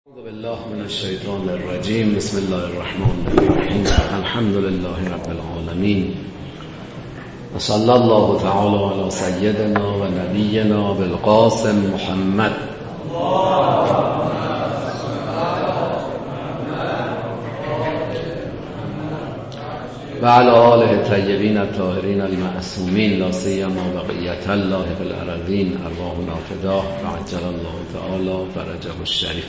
اعوذ بالله من الشیطان الرجیم. بسم الله الرحمن الرحیم. الحمد لله رب العالمین و صلی الله تعالی علی سیدنا و نبینا بالقاسم محمد و علی آله طیبین الطاهرین المعصومین لا سیما بقیة الله فی الارضین ارواحنا فداه و عجل الله تعالی فرجه الشریف.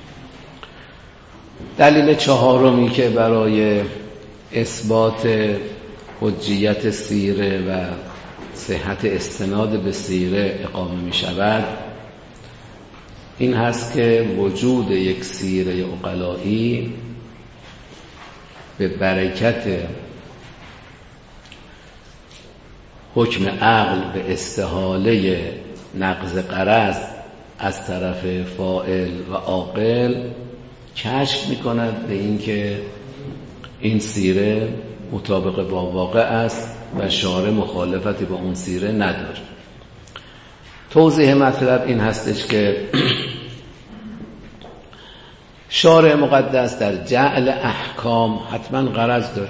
دلیل چهارمی که برای اثبات حجیت سیره و صحت استناد به سیره اقامه می شود این هست که وجود یک سیره عقلایی به برکت حکم عقل به استحاله نقض غرض از طرف فاعل و عاقل کشف می‌کند به اینکه این سیره مطابق با واقع است و شارع مخالفتی با اون سیره نداره. توضیح مطلب این هستش که شارع مقدس در جعل احکام حتما غرض داره.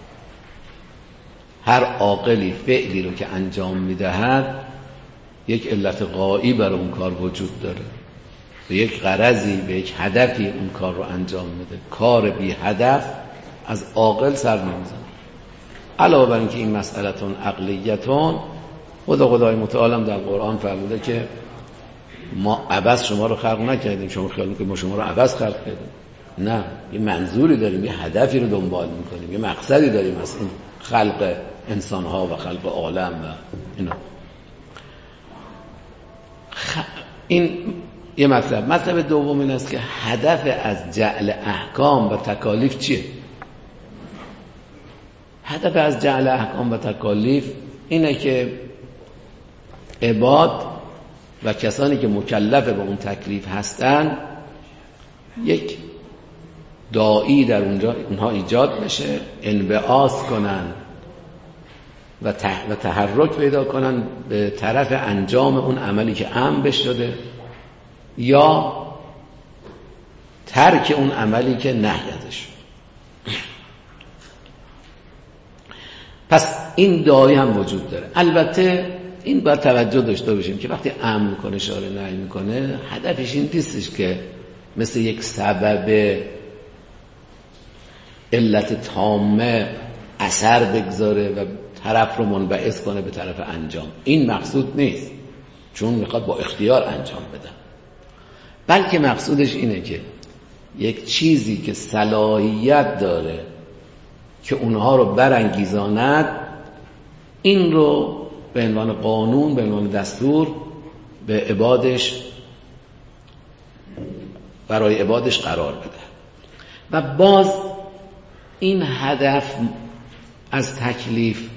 هر عاقلی فعلی رو که انجام میدهد یک علت غایی برای اون کار وجود داره، به یک غرضی، به یک هدفی اون کار رو انجام میده. کار بی هدف از عاقل سر نمیزنه. علاوه بر اینکه این مسئلتون عقلیتون خدای متعال در قرآن فرموده که ما عبث شما رو خلق نکردیم. شما خیال میکنید ما شما رو عبث خلق کردیم؟ نه، یه منظوری داریم، یه هدفی رو دنبال میکنیم، یه مقصدی داریم از این خلق انسان ها و خلق عالم و اینا. این یه مطلب دوم این است که هدف از جعل احکام و تکالیف چیه؟ هدف از جعل احکام و تکالیف اینه که عباد و کسانی که مکلف به اون تکلیف هستن یک داعی در اونها ایجاد بشه، انبعاث کنن و تحرک پیدا کنن به طرف انجام اون عملی که امر بهش شده یا ترک اون عملی که نهی ازش. پس این داعی هم وجود داره. البته این باید توجه داشته باشیم که وقتی امر میکنه شارع نهی میکنه هدفش این نیستش که مثل یک سبب علت تامه اثر بگذاره و طرف رو منبعث کنه به طرف انجام. این مقصود نیست، چون میخواد با اختیار انجام بده، بلکه مقصودش اینه که یک چیزی که صلاحیت داره که اونها رو برانگیزاند این رو به عنوان قانون، به عنوان دستور به عبادش، برای عبادش قرار بده. و باز این هدف از تکلیف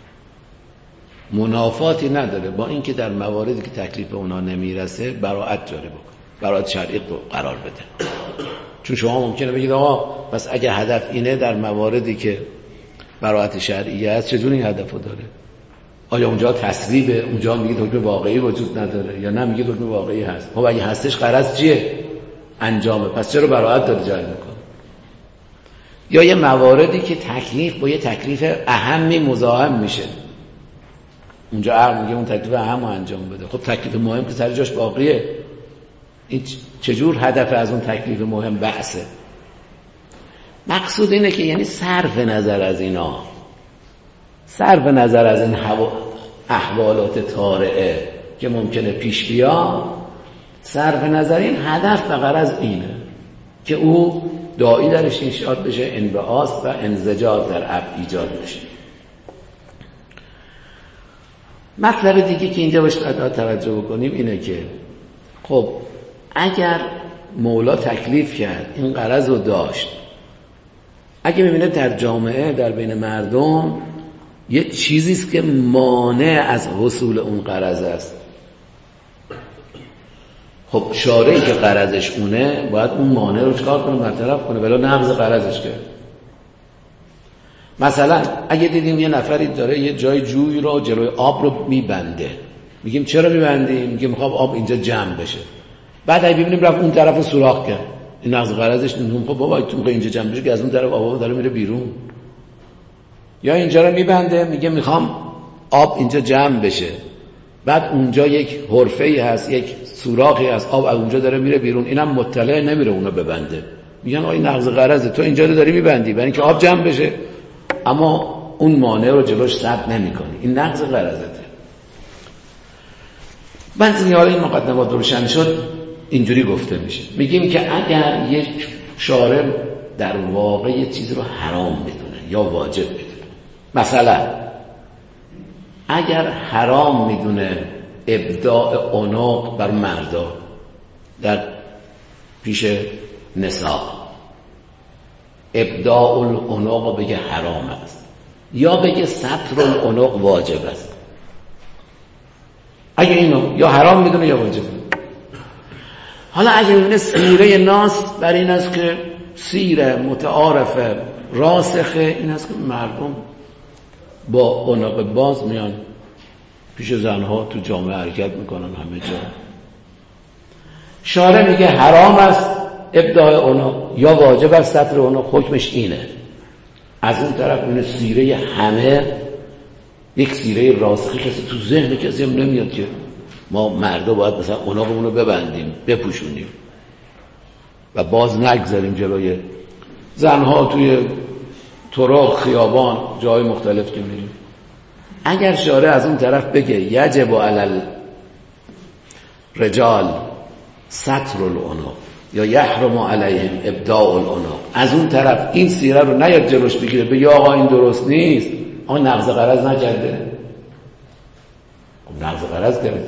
منافاتی نداره با اینکه در مواردی که تکلیف به اونها نمیرسه براءت جاری بکنه، براءت شرعی رو قرار بده. چون شما ممکنه بگید آقا پس اگه هدف اینه در مواردی که براءت شرعی است چجور این هدفو داره؟ آیا اونجا تسریبه؟ اونجا میگید حکم واقعی وجود نداره یا نه میگید حکم واقعی هست؟ خب اگه هستش غرض چیه؟ انجامه. پس چرا براءت داره جاری میکنه؟ یا یه مواردی که تکلیف با یه تکلیف اهمی مزاحم میشه، اونجا عقل میگه اون تکلیف اهم رو انجام بده. خب تکلیف مهم که سر جاش باقیه، این چجور هدف از اون تکلیف مهم بحثه؟ مقصود اینه که یعنی صرف نظر از اینا، صرف نظر از این احوالات طارئه که ممکنه پیش بیاد، صرف نظر این هدف و غرض اینه که او داعی درش انشاء بشه، انبعاث و انزجار در عبد ایجاد بشه. مطلب دیگه که اینجا باید توجه بکنیم اینه که خب اگر مولا تکلیف کرد، این غرض رو داشت، اگه میبینه در جامعه، در بین مردم یه چیزیست که مانع از حصول اون غرض است، خب شارعی که غرضش اونه باید اون مانع رو چکار کنه؟ برطرف کنه، ولی نقض غرضش کرد. مثلا اگه دیدیم یه نفری داره یه جای جوی رو جلوی آب رو میبنده، میگیم چرا میبندی؟ میگیم میخوام آب اینجا جمع بشه. بعد اگه ببینیم رفت اون طرف رو سوراخ کرد، این نقض قرضش نمیدونم. خب بابا تو میگه اینجا جمع بشه که از اون طرف آب داره میره بیرون، یا اینجا رو میبنده میگه میخوام آب اینجا جمع بشه، بعد اونجا یک حرفه‌ای هست، یک سوراخی هست، آب از اونجا داره میره بیرون، اینم مطلع نمیره اونو ببنده، میگن آقا این نقض قرضه، تو اینجا رو داری میبندی برای اینکه آب جمع بشه، اما اون مانع رو جلوش سد نمی‌کنی، این نقض قرضته. بعد این مقدمات روشن شد اینجوری گفته میشه، میگیم که اگر یک شارع در واقع یه چیز رو حرام بدونه یا واجب بدونه، مثلا اگر حرام میدونه ابداع عنق بر مردا در پیش نساء، ابداع العنق بگه حرام است یا بگه ستر العنق واجب است، اگه اینو یا حرام میدونه یا واجب. حالا اگه میبینه سیره ناس بر این است که سیره متعارفه راسخه این است که مردم با عنق باز میان پیش زنها تو جامعه حرکت میکنن همه جا، شارع میگه حرام است ابداع عنق یا واجب است ستر عنق، حکمش اینه. از اون طرف این سیره همه یک سیره راسخی کسی تو ذهن کسی هم نمیاد که ما مردا باید مثلا عنقمون رو ببندیم بپوشونیم و باز نگذاریم جلوی زنها توی طرق خیابان جای مختلف که میریم. اگر شارع از اون طرف بگه یجب علی الرجال ستر العنق یا یحرم علیهم ابداع العنق، از اون طرف این سیره رو نیاد جلوش بگیره بگه آقا این درست نیست، آن نقض قرض نکرده، نقض قرض کرده.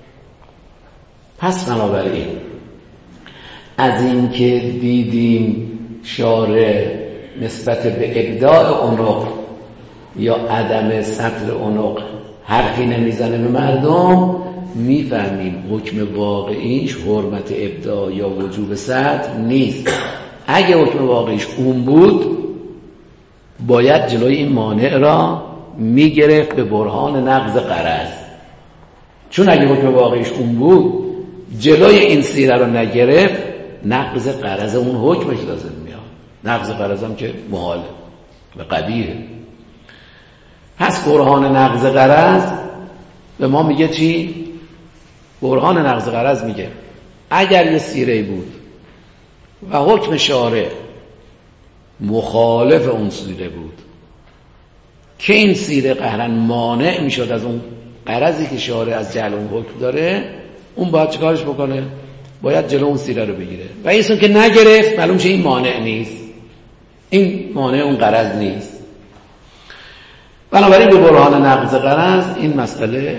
پس بنابراین از این که دیدیم شارع نسبت به ابداع عنق یا عدم ستر عنق حرفی نمیزنه به مردم، میفهمیم حکم واقعیش حرمت ابداع یا وجوب ستر نیست. اگه حکم واقعیش اون بود باید جلوی این مانع را میگرفت به برهان نقض قرض، چون اگه حکم واقعیش اون بود جلوی این سیره رو نگرفت نقض قرض اون حکمش لازم میاد، نقض قرض هم که محاله و قبیحه. پس برهان نقض قرض به ما میگه چی؟ برهان نقض قرض میگه اگر یه سیره بود و حکم شارع مخالف اون سیره بود که این سیره قهرن مانع میشد از اون قرضی که شارع از جعل اون حکم داره، اون باید چیکارش بکنه؟ باید جلو اون سیره رو بگیره و اینسون که نگرفت معلوم شه این مانع نیست، این مانع اون قرض نیست. بنابراین به برهان نقض قرض این مسئله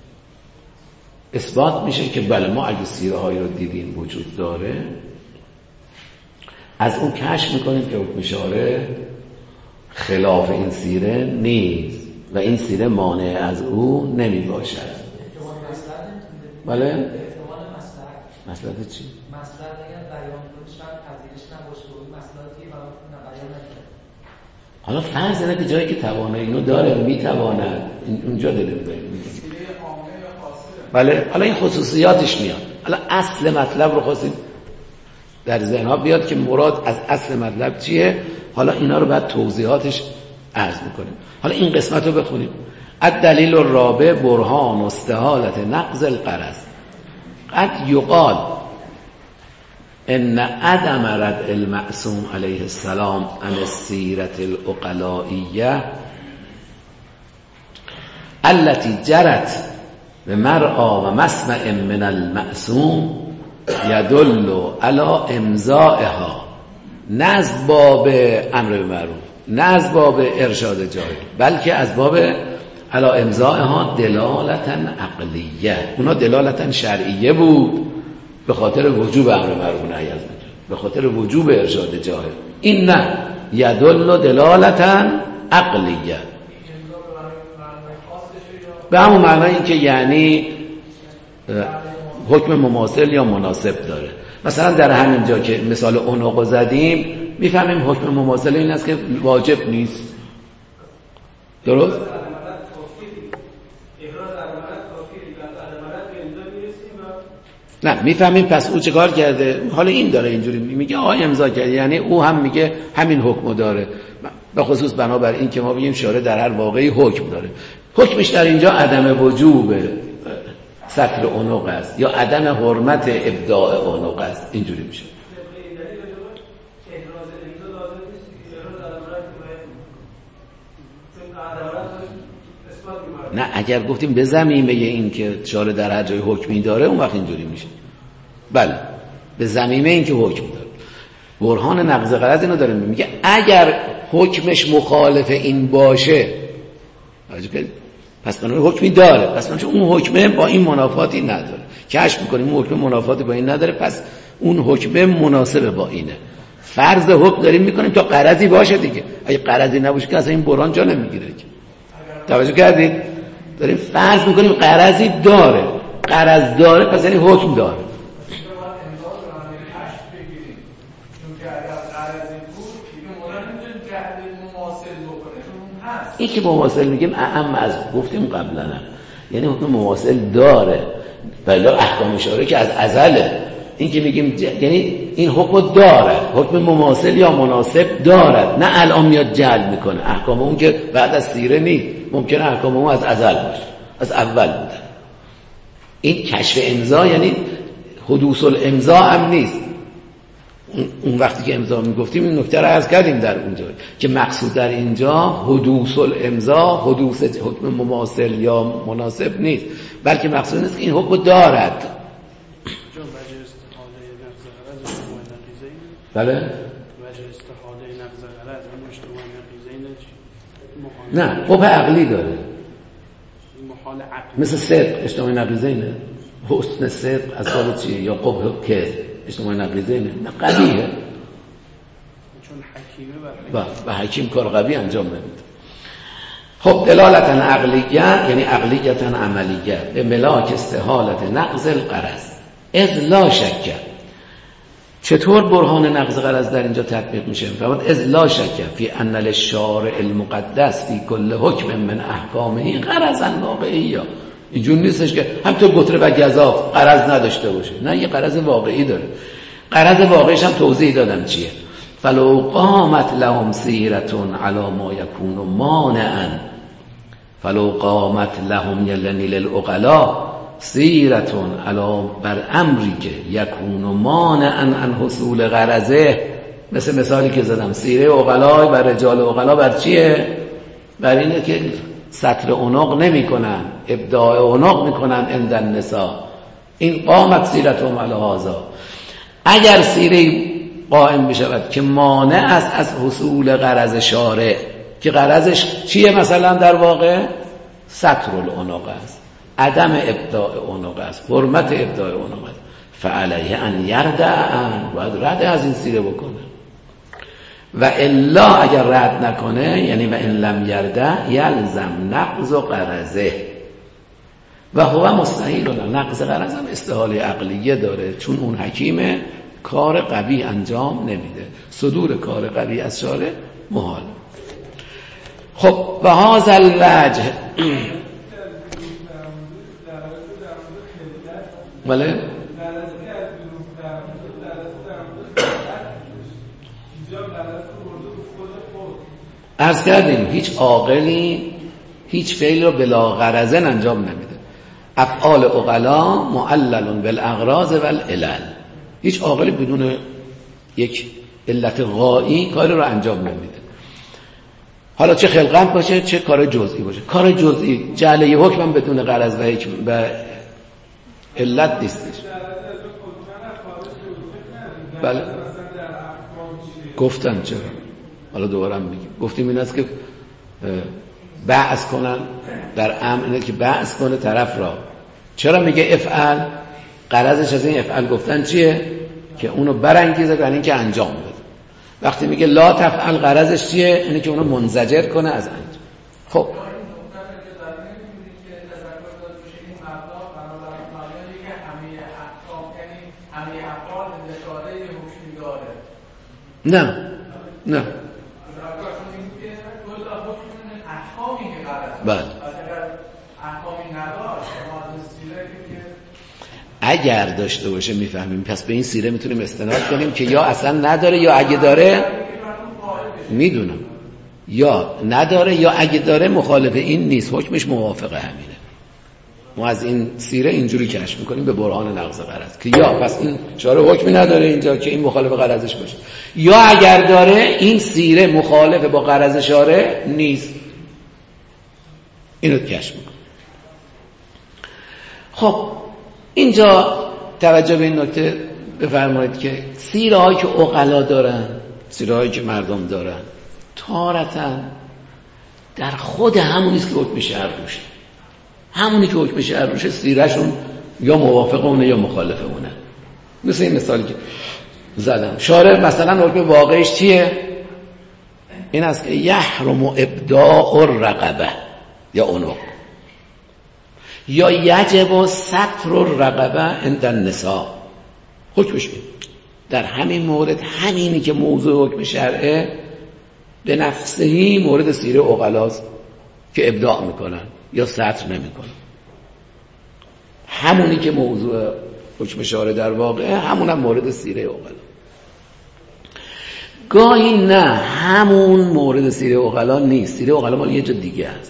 اثبات میشه که بله ما اگه سیره هایی رو دیدیم وجود داره از اون کشف میکنیم که حکم شارع خلاف این سیره نیست و این سیره مانع از او نمی باشد. بله؟ مسئله چی؟ مسئله اگر بیان کنی شاید پذیرش نباشه و این مسئله دیگه بیان نکنه. حالا فرض اینه که جایی که توانه اینو داره میتواند اونجا داره بله. حالا این خصوصیاتش میاد. حالا اصل مطلب رو خواستیم در ذهنها بیاد که مراد از اصل مطلب چیه. حالا اینا رو بعد توضیحاتش عرض میکنیم. حالا این قسمت رو بخونیم. الدلیل الرابع برهان استحالت نقض القرض. قد یقال ان عدم رد المعصوم علیه السلام عن السیرة العقلائیه التي جرت بمرعى و مسمع من المعصوم یدل علی امضائها، نه از باب امر بالمعروف، نه از باب ارشاد جاهل، بلکه از باب علی امضائها دلالتا عقلیه. اونا دلالتا شرعیه بود به خاطر وجوب امر معروف و نهی از منکر، به خاطر وجوب ارشاد جاهل. این نه یدل دلالتا عقلیه، به همون معنی این که یعنی حکم مماثل یا مناسب داره. مثلا در همین جا که مثال عنق زدیم میفهمیم حکم مماثل این است که واجب نیست. درست؟ نه میفهمیم پس او چه کار کرده. حالا این داره اینجوری میگه آقا امضا کرده، یعنی او هم میگه همین حکم داره، به خصوص بنابر این که ما بگیم شارع در هر واقعی حکم داره. حکمش در اینجا عدم وجوب ستر عنق است یا عدم حرمت ابداع عنق است، اینجوری میشه. نه اگر گفتیم به زمینه این که شارع در هر جای حکمی داره اون وقت اینجوری میشه. بله به زمینه این که حکم داره. برهان نقض غرض اینو داره میگه اگر حکمش مخالف این باشه پس بنابراین حکمی داره، پس بنابراین اون حکمه با این منافاتی نداره. کشف میکنیم اون حکم منافاتی با این نداره، پس اون حکمه مناسب با اینه. فرض حکم داریم میکنیم تا غرضی باشه دیگه. اگه غرضی نباشه که اصلا این برهان جا نمیگیره. توجه کردید؟ داریم فرض میکنیم غرضی داره، غرض داره پس یعنی حکم داره. این که مماثل میگیم اعم از گفتیم قبلا، یعنی حکم مماثل داره ولی احکام شارع که از ازله. این که میگیم یعنی این حکم داره، حکم مماثل یا مناسب دارد، نه الان میاد جلب میکنه. احکام اون که بعد از سیره نیست، ممکنه احکام اون از ازل باشه، از اول بوده. این کشف امضا یعنی حدوث الامضا هم نیست. اون وقتی که امضا میگفتیم این نکته رو عرض کردیم در اونجا که مقصود در اینجا حدوث الامضا، حدوث حکم مماثل یا مناسب نیست، بلکه مقصود نیست که این حکم دارد. بله؟ نه قبح عقلی داره، مثل صدق اجتماعی نقیضینه، حسن صدق از حال چیه، یا قبح که اجتماعی نقیضینه، نه قبیه چون حکیمه و حکیم کار قبی انجام نمیده. خب دلالتا عقلیه یعنی عقلیتا عملیه به ملاک استحالت نقض الغرض اذ لا شک. چطور برهان نقض غرض در اینجا تطبیق میشه؟ فرمود اذ لا شک فی ان للشارع المقدس فی کل حکم من احکامه غرضا واقعیه. اینجور نیستش که همینطور گتره و گزاف غرض نداشته باشه، نه یه غرض واقعی داره. غرض واقعیش هم توضیح دادم چیه. فلو قامت لهم سیرتون علی ما یکون مانعا، فلو قامت لهم یلنی للعقلا سیرتون علا بر امری که یکون مانعا عن حصول غرضه، مثل مثالی که زدم سیره عقلا بر رجال عقلا بر چیه؟ بر اینه که ستر عنق نمی کنن، ابداع عنق می کنن عند النساء. این قامت سیرتون علا هذا. اگر سیره قائم بشود که مانع است از حصول غرض شارع، که غرضش چیه مثلا در واقع؟ ستر العنق است، عدم ابداع عنق است، حرمت ابداع عنق است، فعلیه ان یردع، باید رد از این سیره بکنه. و الا اگر رد نکنه یعنی و ان لم یردع یلزم نقض غرضه و هو مستحیل. نقض غرض هم استحاله عقلیه داره، چون اون حکیمه کار قوی انجام نمیده، صدور کار قوی از شارع محال. خب و هذا الوجه بله عرض کردیم هیچ عاقلی هیچ فعل رو بلا غرضن انجام نمیده. افعال عقلا معلل بالاغراض والعلل. هیچ عاقلی بدون یک علت غایی کاری رو انجام نمیده، حالا چه خلقت باشه چه کار جزئی باشه. کار جزئی جعل یه حکم بدون غرض و حکم و علت نیستش. بله گفتن چرا، حالا دوباره میگیم، گفتیم این است که بعث کنن در امر که بعث کنه طرف را. چرا میگه افعل؟ غرضش از این افعل گفتن چیه؟ که اونو برانگیزه برای اینکه انجام بده. وقتی میگه لا تفعل غرضش چیه؟ اینه که اونو منزجر کنه از انجام. خب نه نه بله اگر داشته باشه میفهمیم، پس به این سیره میتونیم استناد کنیم که یا اصلا نداره یا اگه داره میدونم، یا نداره یا اگه داره مخالف این نیست، حکمش موافق همینه. ما از این سیره اینجوری کشف میکنیم به برهان نقض غرض که یا پس این شارع حکمی نداره اینجا که این مخالف غرضش باشه، یا اگر داره این سیره مخالف با غرض شارع نیست. اینو کشف میکنیم. خب اینجا توجه به این نکته بفرمایید که سیره هایی که عقلا دارن، سیره هایی که مردم دارن، تارتاً در خود همونیست که حکم شرع روشه، همونی که حکم شرع روشه سیرهشون یا موافق اونه یا مخالف اونه. مثل این مثالی که زدم، شارع مثلا حکم واقعیش چیه؟ این است که یحرم ابداء الرقبه یا عنق، یا یجب ستر الرقبه عند النساء. حکمش این در همین مورد، همینی که موضوع حکم شرعه به نفسهی مورد سیره عقلاست که ابداع میکنن یا ستر نمیکنن. همونی که موضوع حکم شارع در واقع همونم مورد سیره عقلا. گاهی نه همون مورد سیره عقلا نیست، سیره عقلا مال یه جا دیگه است،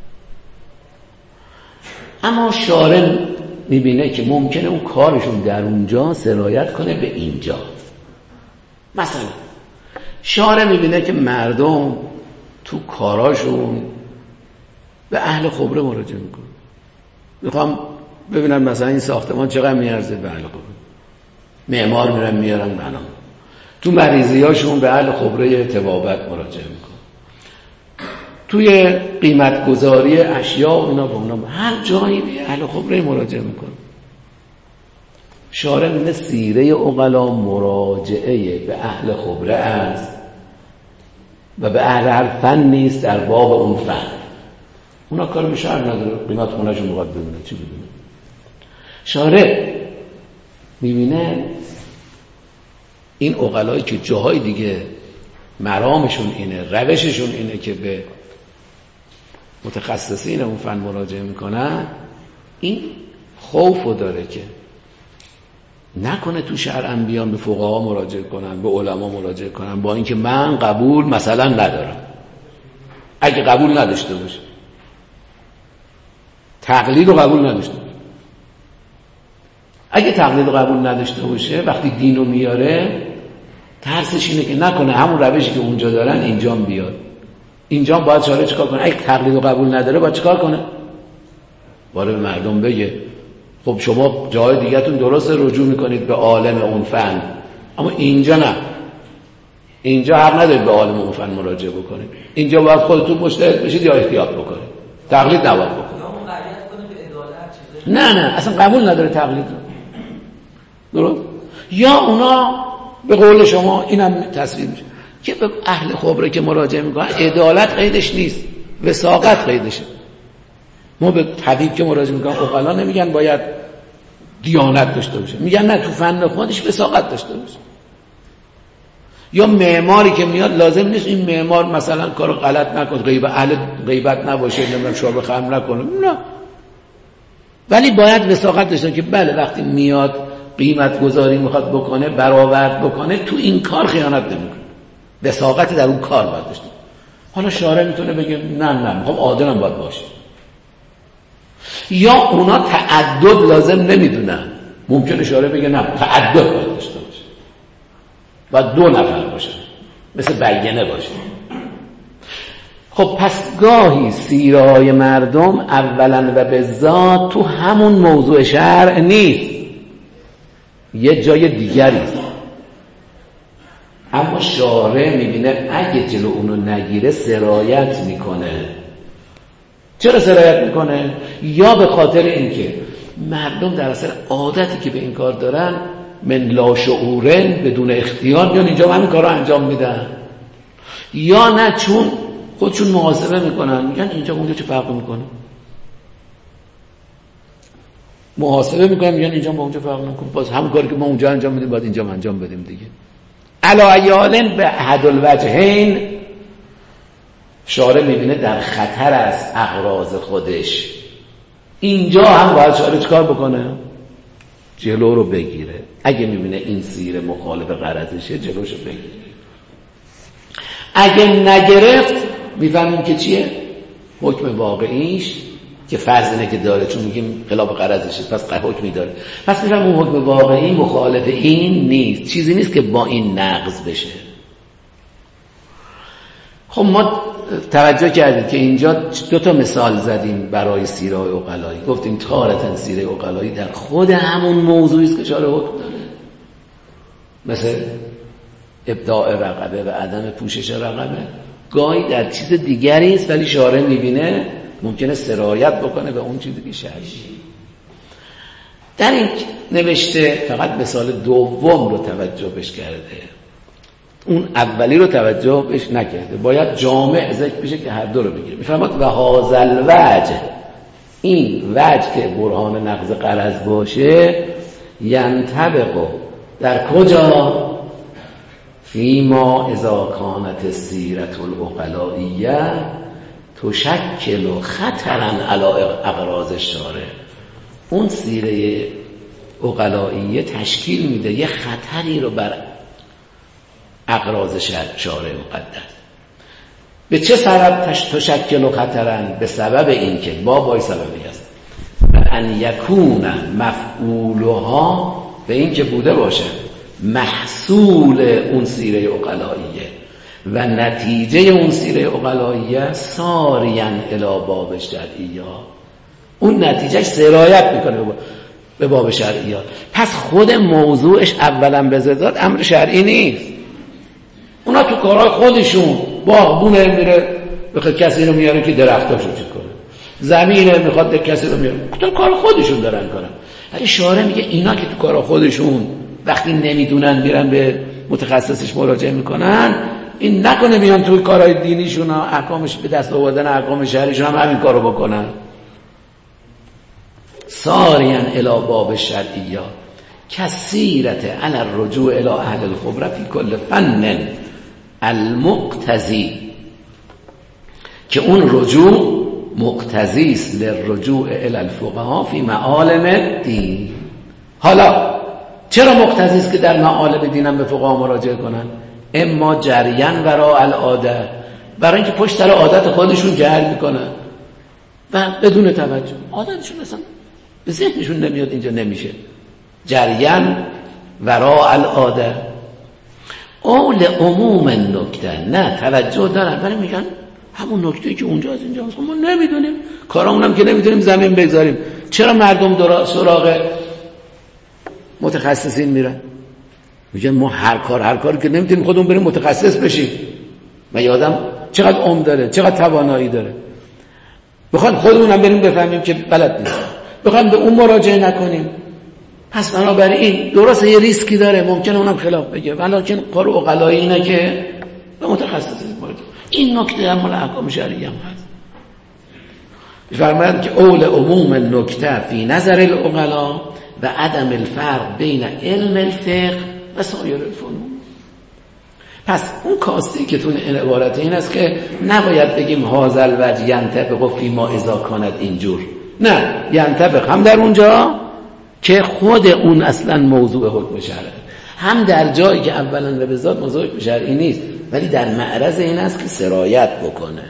اما شارع میبینه که ممکنه اون کارشون در اونجا سرایت کنه به اینجا. مثلا شارع میبینه که مردم تو کاراشون به اهل خبره مراجعه میکنن، میخوام ببینن مثلا این ساختمان چقدر میارزه، به اهل خبره. معمار میرن میارن بنا، تو مریضیاشون به اهل خبره طبابت مراجعه میکنن، توی قیمت گذاری اشیا و اینا با اونا هر جایی به اهل خبره مراجعه میکنن. شارع میگه سیره عقلا مراجعه به اهل خبره است و به اهل هر فن نیست در باب اون فن. اونا کار به شرع نداره، قیمت خونهشون میخواد ببینه، چی ببینه؟ شارع میبینه این عقلایی که جاهای دیگه مرامشون اینه، روششون اینه که به متخصصین اون فن مراجعه میکنن، این خوفو داره که نکنه تو شرع بیان به فقها مراجعه کنن، به علما مراجعه کنن، با اینکه من قبول مثلا ندارم. اگه قبول نداشته باشه، تقلید رو قبول نداشته باشه، اگه تقلید رو قبول نداشته باشه وقتی دینو میاره ترسش اینه که نکنه همون روشی که اونجا دارن اینجا بیاد. اینجا باید شارع چیکار کنه؟ اگه تقلید رو قبول نداره باید چیکار کنه؟ باید به مردم بگه خب شما جای دیگه‌تون درست رجوع میکنید به عالم اون فن، اما اینجا نه، اینجا حق ندارید به عالم اون فن مراجعه بکنید، اینجا باید خودتون مجتهد بشید یا احتیاط بکنید، تقلید نباید بکنید. نه اصلا قبول نداره تقلید رو، درست؟ یا اونا به قول شما اینم تصویر میشه که به اهل خبره که مراجعه میکنن عدالت قیدش نیست، وثاقت قیدشه. ما به طبیب که مراجعه میکنن عقلا نمیگن باید دیانت داشته باشه، میگن نه تو فن خودش وثاقت داشته باشه. یا معماری که میاد لازم نیست این معمار مثلا کارو غلط نکنه، اهل غیبت نباشه، نمیدونم شرب خمر نکنه، نه، ولی باید وثاقت داشته که بله وقتی میاد قیمت گذاری میخواد بکنه، برآورد بکنه، تو این کار خیانت نمیکنه، وثاقت در اون کار باید داشته. حالا شارع میتونه بگه نه میخوام عادلم باید باشه. یا اونا تعدد لازم نمیدونن، ممکنه شارع بگه نه تعدد باید داشته باشه، باید 2 نفر باشه، مثل بیانه باشه. خب پس گاهی سیرهای مردم اولا و به ذات تو همون موضوع شرع نیست، یه جای دیگری است، اما شارع میبینه اگه جلو اونو نگیره سرایت میکنه. چرا سرایت میکنه؟ یا به خاطر اینکه مردم در اثر عادتی که به این کار دارن من لاشعورن بدون اختیار میان اینجا همین کار رو انجام میدن، یا نه چون خودشون محاسبه میکنن، میگن اینجا اونجا چه فرق میکنه، محاسبه میکنن میگن اینجا با اونجا فرق نمیکنه، باز همون کاری که ما اونجا انجام میدیم باید اینجا انجام بدیم دیگه. علایالن به احد الوجهین شارع میبینه در خطر است اغراض خودش، اینجا هم باید شارع چیکار بکنه؟ جلو رو بگیره. اگه میبینه این سیره مخالف غرضشه جلوشو بگیره. اگه نگرفت میفهمیم که چیه؟ حکم واقعیش که فرض اینه که داره، چون میگیم خلاف غرضشه پس حکمی داره، پس میفهمیم اون حکم واقعی مخالف این نیست، چیزی نیست که با این نقض بشه. خب ما توجه کردید که اینجا 2 مثال زدیم برای سیره عقلایی. گفتیم تارة سیره عقلایی در خود همون موضوعی است که شارع حکم داره، مثل ابداع رقبه و عدم پوشش رقبه. گاهی در چیز دیگری است ولی شارع میبینه ممکنه سرایت بکنه به اون چیزی که شرعی. در این نوشته فقط مثال دوم رو توجه بش کرده، اون اولی رو توجه بش نکرده. باید جامع ذکر بشه که هر دو رو بگیره. میفرماد و هذا الوجه، این وجه که برهان نقض غرض باشه، ینطبق در کجا؟ فیما اذا کانت السیرة العقلائیه تشکل خطرا علی اغراض الشارع. اون سیره عقلائیه تشکیل میده یه خطری رو بر اغراض شارع مقدس. به چه سبب تشکل خطرن؟ به سبب این که بابای سببی است ان یکون مفعولها، به این که بوده باشه محصول اون سیره عقلائیه و نتیجه اون سیره عقلائیه ساریان الی باب شرعیه، اون نتیجهش سرایت میکنه به باب شرعیات. پس خود موضوعش اولا به ذات امر شرعی نیست. اونا تو کارهای خودشون باغبونه میره بخواد کسی رو میاره که درختاشو چیز کنه، زمینه میخواد کسی رو میاره، تو کار خودشون دارن کارن. ولی شارع میگه اینا که تو کارهای خودشون وقتی نمیدونن میرن به متخصصش مراجعه میکنن، این نکنه بیان توی کارهای دینیشون و احکامش به دست آوردن احکام شرعیشون هم همین کارو بکنن. ساریان الی باب شرعیه کثیرت علی الرجوع الی اهل الخبره فی کل فن المقتضی، که اون رجوع مقتضی است للرجوع الی الفقهاء فی معالم الدین. حالا چرا مقتضی است که در معالم دین هم به فقها مراجعه کنن؟ اما جریان وراء العاده، برای اینکه پشت سر عادت خودشون جهل میکنن و بدون توجه عادتشون اصلا به ذهنشون نمیاد اینجا نمیشه. جریان وراء العاده اول عموم نکته، نه توجه دارن ولی میگن همون نکته که اونجا از اینجا هست ما نمیدونیم، کارامونم که نمیدونیم زمین بگذاریم. چرا مردم سراغ متخصصین میرن؟ میگن ما هر کاری که نمیتونیم خودمون بریم متخصص بشیم. من یادم چقدر عمر داره، چقدر توانایی داره، بخوام خودمونم بریم بفهمیم که بلد نیست، بخوام به اون مراجعه نکنیم. پس بنابراین درسته یه ریسکی داره، ممکنه اونم خلاف بگه، ولی کار عقلایی اینه که به متخصصین مراجعه. این نکته هم مال احکام شرعی هم هست. فرمایند که اول عموم نکته فی نظر العقلا و عدم الفرق بین علم الفقه و سایر الفنون. پس اون کاستی که تون این عبارت این است که نباید بگیم هذا الوجه ینطبق فی ما اذا کانت اینجور، نه، ینطبق هم در اونجا که خود اون اصلا موضوع حکم شرعی، هم در جایی که اولا به ذات موضوع حکم شرعی نیست ولی در معرض این است که سرایت بکنه.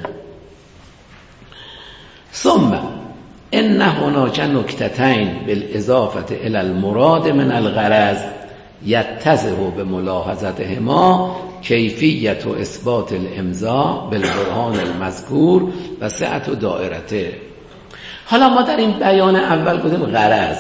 ثم ان هناک نکتتین بالاضافه الى المراد من الغرض یتضح بملاحظتهما کیفیت و اثبات الامضاء بالبرهان المذکور و سعت و دائرته. حالا ما در این بیان اول گفتیم غرض،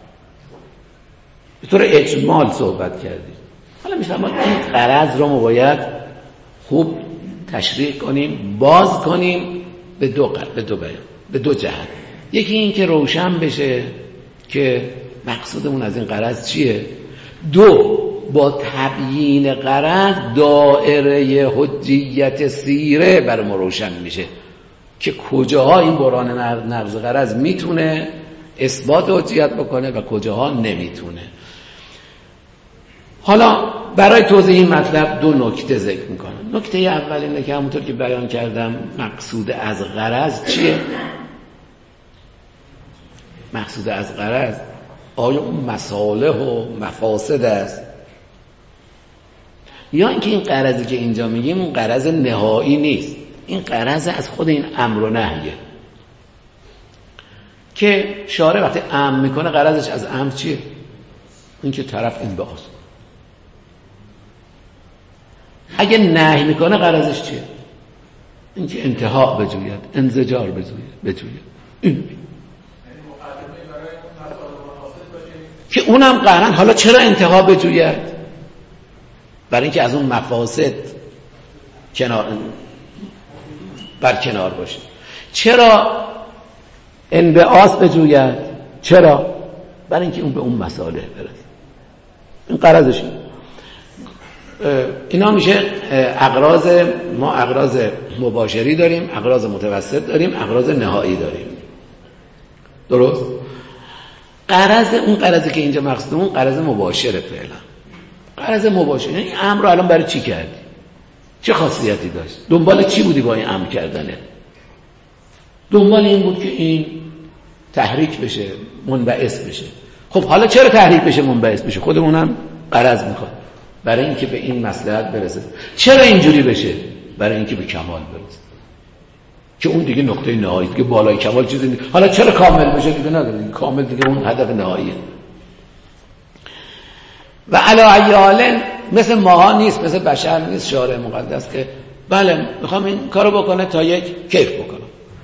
به طور اجمال صحبت کردیم. حالا می‌فهمم این غرض رو ما باید خوب تشریح کنیم، باز کنیم به دو جهت. یکی این که روشن بشه که مقصودمون از این غرض چیه. دو، با تبیین غرض دائره حجیت سیره بر ما روشن میشه که کجاها این برهان نقض غرض میتونه اثبات حجیت بکنه و کجاها نمیتونه. حالا برای توضیح این مطلب دو نکته ذکر میکنم. نکته اول اینه که همونطور که بیان کردم مقصود از غرض چیه؟ مقصود از غرض آیا اون مصالح و مفاسد است یا اینکه این غرضی که اینجا میگیم اون غرض نهایی نیست، این غرض از خود این امر و نهیه که شارع وقتی امر میکنه غرضش از امر چیه؟ این که طرف انبعاث. اگه نهی میکنه غرضش چیه؟ این که انتها بجوید، انزجار بجوید. این که اونم قرن. حالا چرا انتها بجوید؟ برای اینکه از اون مفاسد برکنار باشه. چرا انبعاث بجوید؟ چرا؟ برای اینکه اون به اون مصالح برسه. این غرضش. اینا میشه اغراض. ما اغراض مباشری داریم، اغراض متوسط داریم، اغراض نهایی داریم. درست؟ اون غرضی که اینجا مقصود اون غرض مباشره. فعلا غرض مباشره این امر رو الان برای چی کردی؟ چه خاصیتی داشت؟ دنبال چی بودی با این امر کردنه؟ دنبال این بود که این تحریک بشه، منبعث بشه. خب حالا چرا تحریک بشه، منبعث بشه؟ خودمونم غرض میخواد برای اینکه به این مصلحت برسه. چرا اینجوری بشه؟ برای اینکه به کمال برسه، که اون دیگه نقطه نهایی، دیگه بالای کمال چیزی نیست. حالا چرا کامل بشه دیگه نداره، کامل دیگه اون هدف نهاییه. و علی ای حال مثل ماها نیست، مثل بشر نیست. شارع مقدس که بله میخوام این کارو بکنه تا یک کیف بکنم،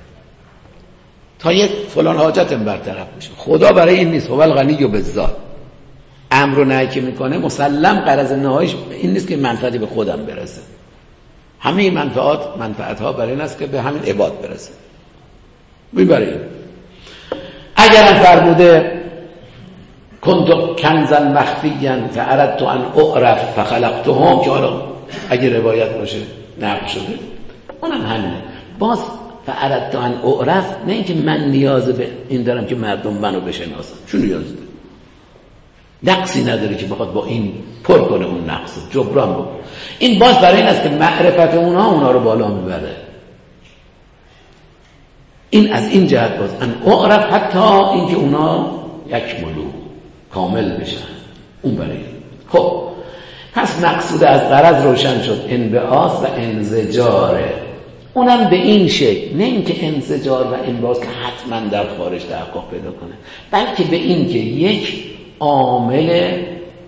تا یک فلان حاجتم برطرف بشه. خدا برای این نیست. هو الغنی و بالذات. امر و نهی که میکنه مسلم غرض نهاییش این نیست که منفعتی به خودم برسه. همه این منفعت ها برای این است که به همین عباد برسه. برای این اگرم فرموده کنت کنزا مخفیا فاردت ان اعرف فخلقتهم، که حالا اگه روایت باشه نقل شده اونم همینه. باز فاردت ان اعرف، نه اینکه من نیاز به این دارم که مردم منو بشناسن، چون نیاز داره، نقصی نداره که بخواد با این پر کنه اون نقص جبران بکنه. این باز برای این است که معرفت اونا رو بالا میبره. این از این جهت باز ان اعرف، حتی اینکه اونا یکملو کامل بشن، اون برای. خب پس مقصود از غرض روشن شد، انبعاث و انزجاره. اونم به این شکل، نه اینکه انزجار و انبعاث که حتما در خارج تحقق پیدا کنه، بلکه به این که یک عامل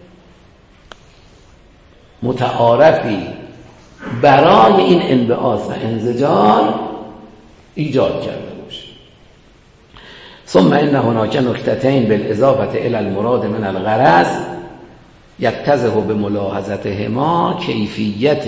متعارفی برای این انبعاث و انزجار ایجاد کرده باشه. ثم ان هناك نکتتین بالاضافه الى المراد من الغرض یتضح بملاحظتهما کیفیت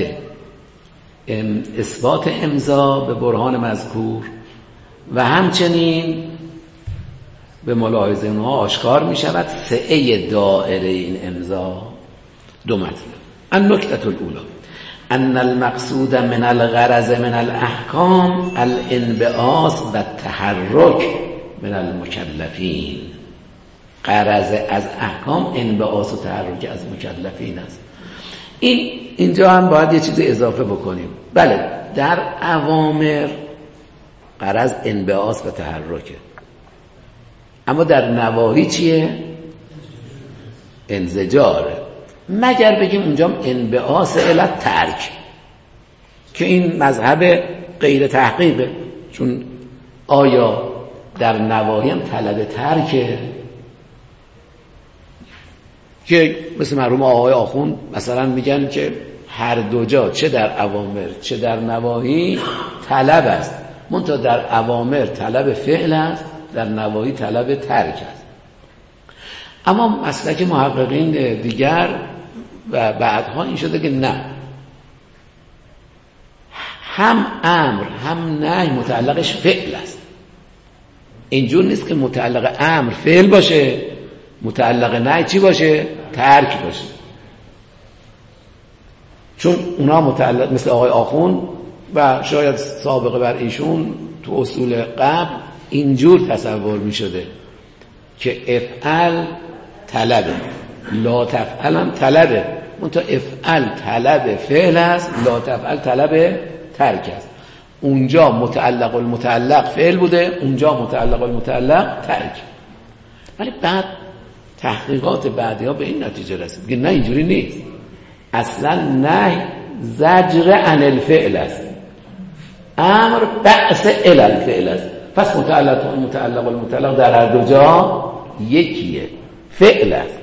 اثبات امضا به برهان مذکور و همچنین به ملاحظه اونها آشکار می شود سعه دائره این امضا. دو مطلب. النکته الاولى ان المقصود من الغرض من الاحکام الانبعاث و التحرک من المکلفین. غرض از احکام انبعاث و تحرک از مکلفین است. اینجا هم باید یه چیز اضافه بکنیم. بله در اوامر غرض انبعاث و تحرکه، اما در نواهی چیه؟ انزجاره. مگر بگیم اونجا انبعاث الی ترک، که این مذهب غیر تحقیقه، چون آیا در نواهی هم طلب ترکه؟ که مثل مرحوم آقای آخوند مثلا میگن که هر دو جا، چه در اوامر چه در نواهی، طلب است، منتها در اوامر طلب فعل است، در نواهی طلب ترک است. اما مسلک محققین دیگر و بعدها این شده که نه، هم امر هم نهی متعلقش فعل است. اینجور نیست که متعلق امر فعل باشه، متعلق نهی چی باشه؟ ترک باشه. چون اونا متعلق، مثل آقای آخوند و شاید سابقه بر ایشون تو اصول قبل اینجور تصور می شده که افعل طلبه، لا تفعل هم طلبه، منتها افعل طلب فعل است، لا تفعل طلب ترک است. اونجا متعلق المتعلق فعل بوده، اونجا متعلق المتعلق ترک. ولی بعد تحقیقات بعدی ها به این نتیجه رسید که نه اینجوری نیست، اصلا نه زجر عن الفعل است، امر بعث الی الفعل است. پس متعلق و المطلق در هر دو جا یکیه، فعل است.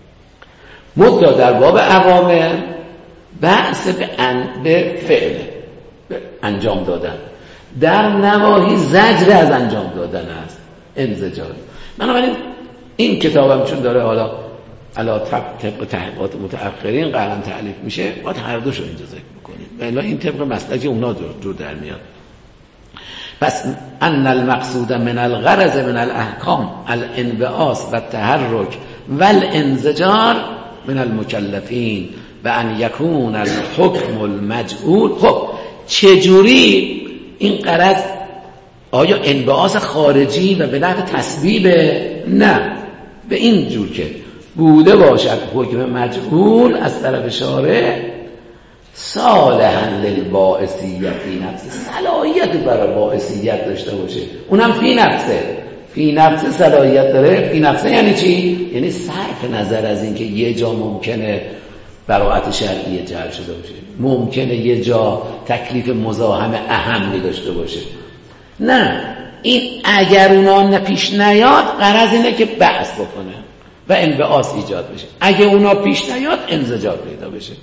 مطلق در باب اوامر بعث به فعل، به انجام دادن، در نواهی زجر از انجام دادن است، انزجار. بنابراین این کتابم چون داره حالا علا طبق تحقیقات متأخرین قرآن تألیف میشه، باید هر دوشو اینجا ذکر بکنیم و الا این طبق مسلک اونا جور در میاد. پس ان المقصود من الغرض من الاحکام الانبعاث و التحرک و الانزجار من المکلفین و ان یکون الحکم المجعول. خب چجوری این غرض؟ آیا انبعاث خارجی و به نحو تسبیب؟ نه، به این جور که بوده باشد حکم مجعول از طرف شارع صالحا للباعثیت فی نفسه، صلاحیت برای باعثیت داشته باشه، اونم فی نفسه. فی نفسه صلاحیت داره. فی نفسه یعنی چی؟ یعنی صرف نظر از این که یه جا ممکنه براءت شرعی جعل شده باشه، ممکنه یه جا تکلیف مزاحم اهم داشته باشه. نه، این اگر اونا پیش نیاد غرض اینه که بعث بکنه و انبعاث ایجاد بشه، اگه اونا پیش نیاد انزجار پیدا بشه.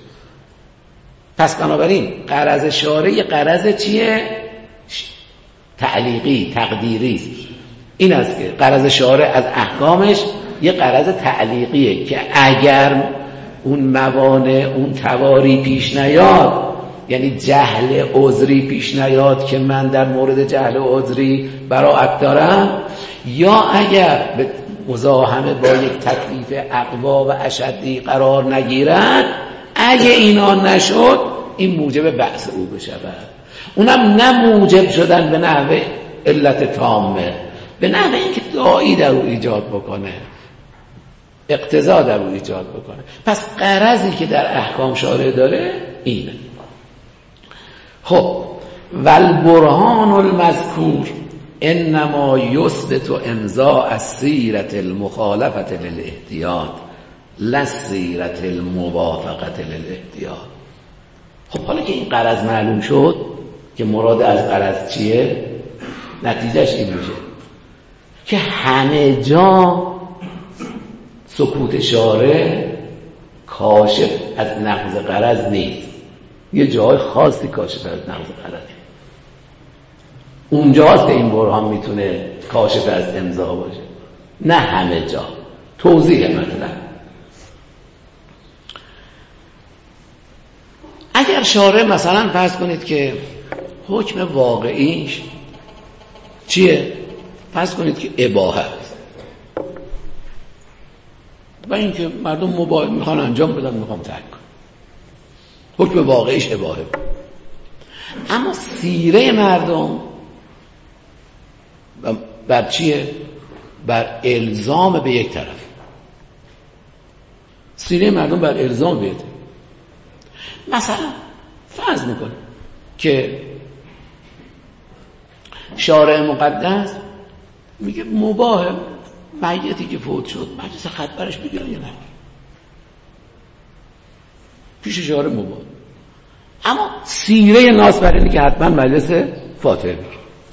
پس بنابراین غرض شارع غرض چیه؟ تعلیقی، تقدیری است. این است که غرض شارع از احکامش یه غرض تعلیقیه که اگر اون موانع، اون تواری پیش نیاد، یعنی جهل عذری پیش نیاد که من در مورد جهل عذری براءت دارم، یا اگر به مزاحمه با یک تکلیف اقوا و اشدی قرار نگیرد، اگه اینا نشد این موجب بعث او بشود. اونم نه موجب شدن به نحو علت تامه، به نحو اینکه داعی در او ایجاد بکنه، اقتضا در او ایجاد بکنه. پس غرضی که در احکام شارع داره اینه. خب والبرهان المذکور انما یثبت امضاء السیرة المخالفة للاحتیاط لا السیرة الموافقة للاحتیاط. خب حالا که این غرض معلوم شد که مراد از غرض چیه، نتیجهش این میشه که همه جا سکوت شارع کاشف از نقض غرض نیست. یه جای خاصی کاشف از نقض غرض، اونجاست که این برهان میتونه کاشف از امضا باشه، نه همه جا. توضیح مطلب: اگر شارع مثلا فرض کنید که حکم واقعیش چیه؟ فرض کنید که اباحه است و اینکه مردم مباح میخوان انجام بدن، میخوان ترک کنن، حکم واقعیش اباحه. اما سیره مردم بر چیه؟ بر الزام به یک طرف. سیره مردم بر الزام به یک طرف. مثلا فرض میکنه که شارع مقدس میگه مباح میتی که فوت شد مجلس خطبرش بگیرن یا نه، پیش شارع مباح. اما سیره ناس بر اینه که حتما مجلس فاتحه بگیرن.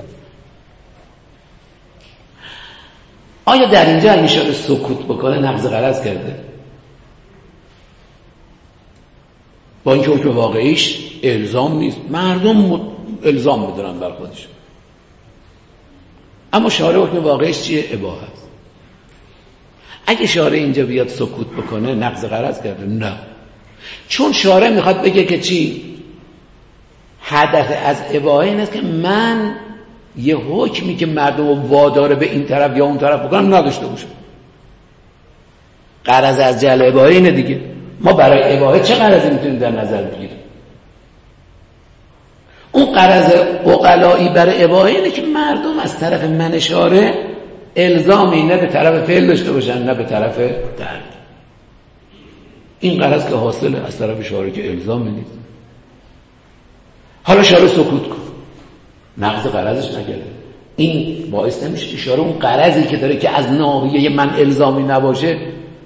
آیا در اینجا اگه شارع سکوت بکنه نقض غرض کرده؟ با اینکه حکم واقعیش الزام نیست، مردم الزام میدارن بر خودشون، اما شارع حکم واقعیش چیه؟ اباحه است. اگه شارع اینجا بیاد سکوت بکنه نقض غرض کرده؟ نه، چون شارع میخواد بگه که چی؟ هدف از اباحه این است که من یه حکمی که مردم رو واداره به این طرف یا اون طرف بکنم نداشته باشم. غرض از جعل اباحه اینه دیگه. ما برای اباحه چه غرضی میتونیم در نظر بگیریم؟ اون غرض عقلایی برای اباحه اینه که مردم از طرف من شارع الزامی نه به طرف فعل داشته باشن نه به طرف ترک. این غرض که حاصله از طرف شارع که الزامی نیست. حالا شارع سکوت کن، نقض غرضش نکرده، این باعث نمیشه که شارع اون غرضی که داره که از ناحیه من الزامی نباشه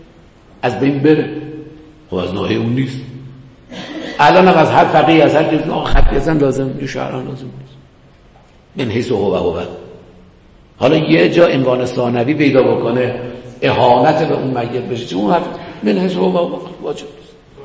از بین بره. خب از ناحیه اون نیست. الان هم از هر فقیه از هر جز خطی ازن لازم یه شهران لازم نیست من حیث هو. حالا یه جا عنوان ثانوی پیدا بکنه اهانت به اون میت بشه چون اون من حیث هو واجب نیست.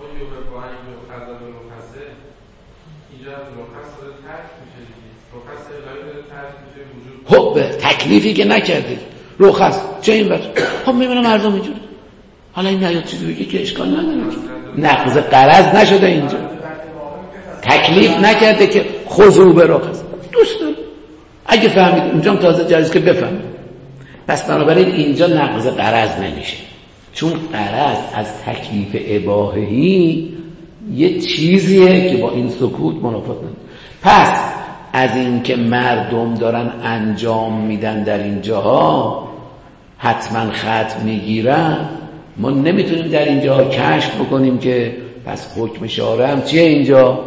خب تکلیفی که نکردید رخص چه این بر خب میبینم مردم اینجوری. حالا این نیاد چیزی بگه که اشکال نداره، نقض قرض نشده اینجا، تکلیف نکرده که خضوع به رخص. دوست دارم اگه فهمید اونجا تازه جایز که بفهمید. پس بنابراین اینجا نقض قرض نمیشه چون قرض از تکلیف اباحه‌ای یه چیزیه که با این سکوت منافات نداره. پس از این که مردم دارن انجام میدن در این جاها حتما ختم میگیرن، ما نمیتونیم در اینجا کشف بکنیم که پس حکم شارع هم چیه اینجا؟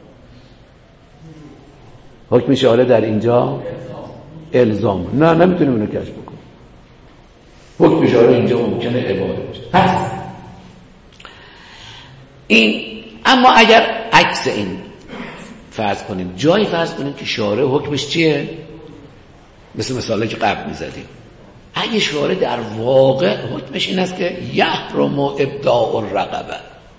حکم شارع در اینجا الزام. نه نمیتونیم اینو کشف بکنیم. حکم شارع اینجا ممکنه اباحه باشه. پس این، اما اگر عکس این فرض کنیم، جایی فرض کنیم که شارع حکمش چیه؟ مثل مثالی که قبل میزدیم، اگه شارع در واقع حکمش این است که یحرم ابداء الرقبه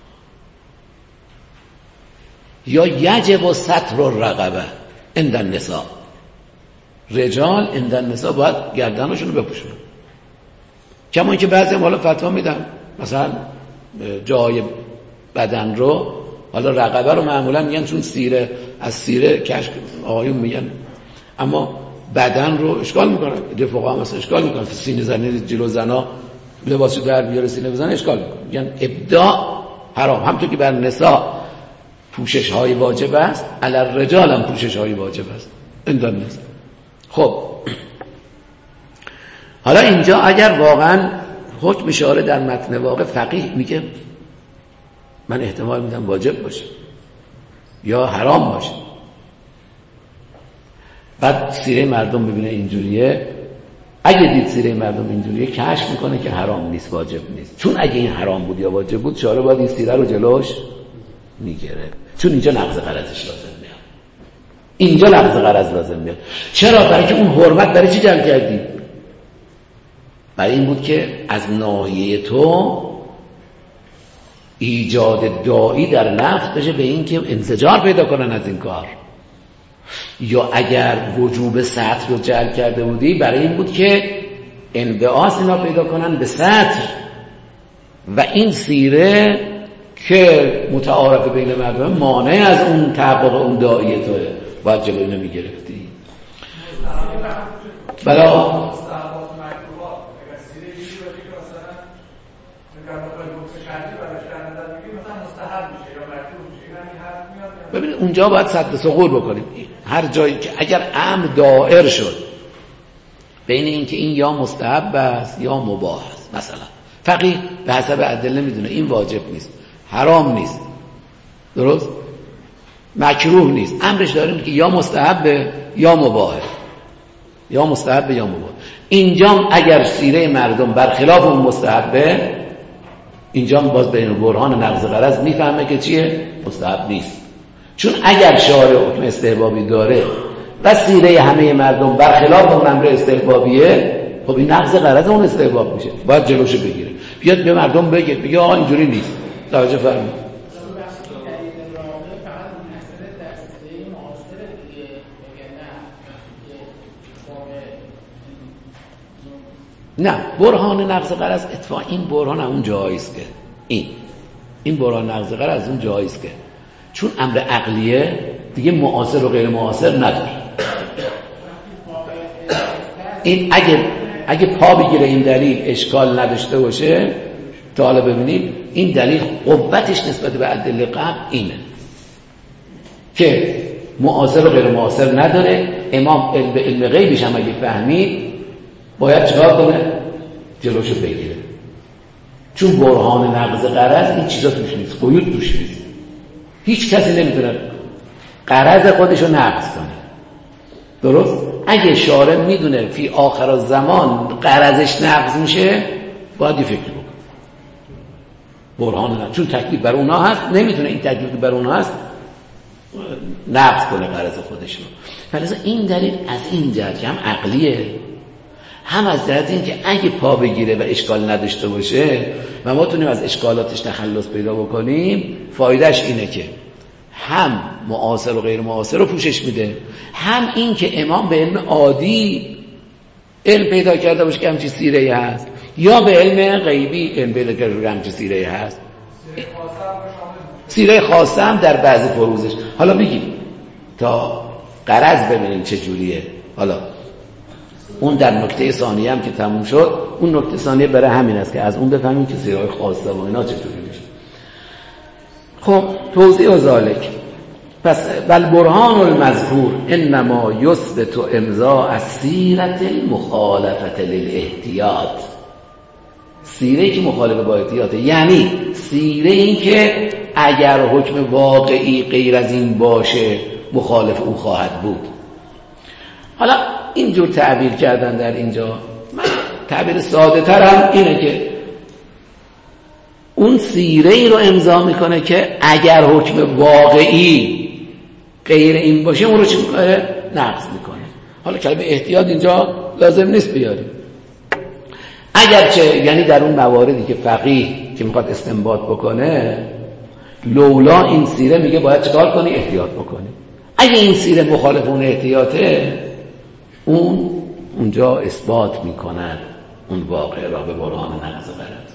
یا یجب ستر الرقبه عند النساء، رجال عند النساء باید گردنشون رو بپوشونن. کما اینکه بعضی هم حالا فتوا میدن مثلا جای بدن رو، حالا رقبه رو معمولا میگن چون سیره از سیره کشف آقایون میگن، اما بدن رو اشکال میکنن. فقها هم مثلا اشکال میکنن سینه زنی جلو زنا لباسو در بیاره سینه بزنه اشکال میکنن، میگن ابداع حرام. همونطور که بر نساء پوشش های واجب است، علی الرجال هم پوشش های واجب است عند النساء. خب حالا اینجا اگر واقعا حکم شارع در متن واقع فقیه میگه من احتمال میدم واجب باشه یا حرام باشه، بعد سیره مردم ببینه اینجوریه، اگه دید سیره مردم اینجوریه کشف میکنه که حرام نیست واجب نیست، چون اگه این حرام بود یا واجب بود شارع باید این سیره رو جلوش میگیره، چون اینجا نقض قرضش لازم میاد. اینجا نقض قرض لازم میاد. چرا؟ برای که اون حرمت برای چی جمع کردی؟ برای این بود که از ناحیه تو ایجاد داعی در نفس بشه به این که انزجار پیدا کنن از این کار، یا اگر وجوب سطر رو جلب کرده بودی برای این بود که انبعاث اینا پیدا کنن به سطر، و این سیره که متعارف بین مردم مانع از اون تحقق اون داعیه توه، باید جلوی اینو میگرفتی. بلا ببینید اونجا باید سد ثغور بکنیم. هر جایی که اگر امر دائر شد بین این که این یا مستحب است یا مباح است، مثلا فقیه به حسب ادله میدونه این واجب نیست، حرام نیست، درست، مکروه نیست، امرش داریم که یا مستحب یا مباح، یا مستحب یا مباح. اینجا اگر سیره مردم برخلاف اون مستحبه، اینجا باز بین برهان نقض قرض میفهمه که چیه؟ مستحب نیست. چون اگر شارع حکم استحبابی داره و سیره همه مردم برخلاف اون امر استحبابیه، خب این نقض قرض اون استحباب میشه، باید جلوشو بگیره، بیاد به مردم بگه آقا اینجوری نیست. توجه فرمایید. نه، برهان نقض قرض اتفاقا این برهان اون جاییست که این برهان نقض قرض اون جاییست که چون امر عقلیه دیگه معاصر و غیر معاصر نداره. این اگه پا بگیره این دلیل اشکال نداشته باشه، تا حالا ببینید این دلیل قوتش نسبت به ادله قبل اینه که معاصر و غیر معاصر نداره. امام علم غیبش هم اگه فهمید باید چیکار کنه؟ جلوشو بگیره، چون برهان نقض قرض این چیزا توش نیست، قیود توش نیست، هیچ کسی نمیتونه قرض خودشو نقض کنه، درست؟ اگه شارع میدونه فی آخر الزمان قرضش نقض میشه باید یه فکر بکنه. برهان نه، چون تکلیف بر اونها هست، نمیتونه این تکلیف بر اونها هست نقض کنه غرض خودش رو. فلذا این دلیل از این جهت هم عقلیه، هم از جهت این که اگه پا بگیره و اشکال نداشته باشه و ما تونیم از اشکالاتش تخلص پیدا بکنیم، فایدهش اینه که هم معاصر و غیر معاصر رو پوشش میده، هم این که امام به علم عادی علم پیدا کرده باشه که همچی سیره‌ای هست، یا به علم غیبی علم پیدا کرده که همچی سیره‌ای هست. سیره خاصه هم در بعضی فروزش. حالا بگیم تا غرض ببینیم چه جوریه. حالا اون در نکته ثانیه هم که تموم شد، اون نکته ثانیه برای همین است که از اون بفهمیم که سیره خاصه و اینا چه جوری میشه. خب توضیح و ذالک. پس بل برهان المذکور انما یثبت امضاء السیرة المخالفة للاحتیاط. سیره که مخالف با احتیاطه، یعنی سیره این که اگر حکم واقعی غیر از این باشه مخالف او خواهد بود. حالا اینجور تعبیر کردن در اینجا، من تعبیر ساده ترم اینه که اون سیره ای رو امضا میکنه که اگر حکم واقعی غیر این باشه اون رو چی میکنه؟ نقض میکنه. حالا کلمه احتیاط اینجا لازم نیست بیاریم، اگرچه یعنی در اون مواردی که فقیه که میخواد استنباط بکنه لولا این سیره میگه باید چکار کنی؟ احتیاط بکنی. اگه این سیره مخالف اون احتیاطه، اونجا اثبات میکنن اون واقع را به برهان نقض غرض.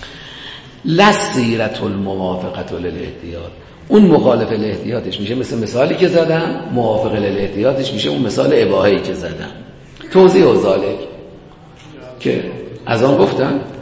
لسیرة الموافقة للاحتیاط، اون مخالف الاحتیاطش میشه مثل مثالی که زدم، موافق الاحتیاطش میشه اون مثال اباحه‌ای که زدم. توضیح و ذالک که از آن گفتم